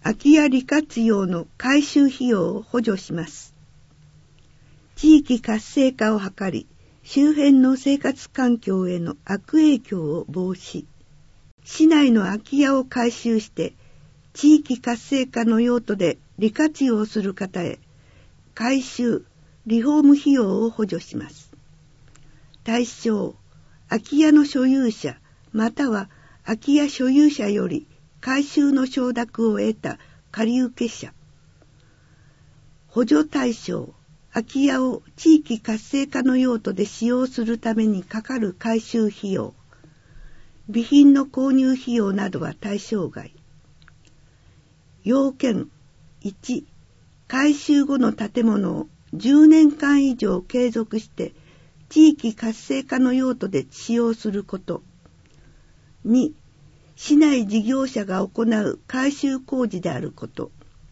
空き家利活用の改修費用を補助します。地域活性化を図り、周辺の生活環境への悪影響を防止。市内の空き家を改修して、地域活性化の用途で利活用する方へ、改修・リフォーム費用を補助します。対象、空き家の所有者、または空き家所有者より改修の承諾を得た借受者。補助対象、空き家を地域活性化の用途で使用するためにかかる改修費用、備品の購入費用などは対象外。要件1、改修後の建物を10年間以上継続して地域活性化の用途で使用すること。2、市内事業者が行う改修工事であること。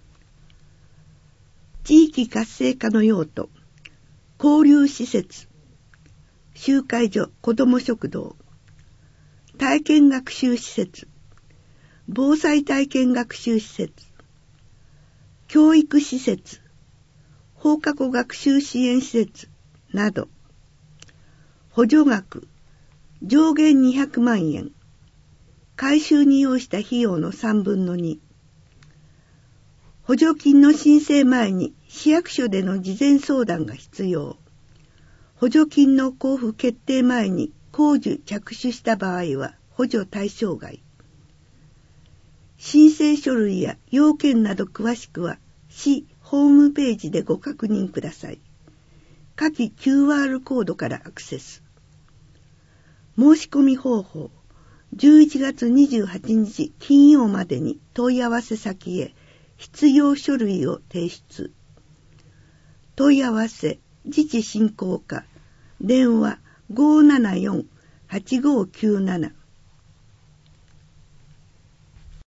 地域活性化の用途、交流施設、集会所、子ども食堂、体験学習施設、防災体験学習施設、教育施設、放課後学習支援施設など。補助額、上限200万円。改修に要した費用の3分の2。補助金の申請前に市役所での事前相談が必要。補助金の交付決定前に工事着手した場合は補助対象外。申請書類や要件など詳しくは市ホームページでご確認ください。下記 QR コードからアクセス。申し込み方法、11月28日金曜までに問い合わせ先へ必要書類を提出。問い合わせ、自治振興課、電話 574-8597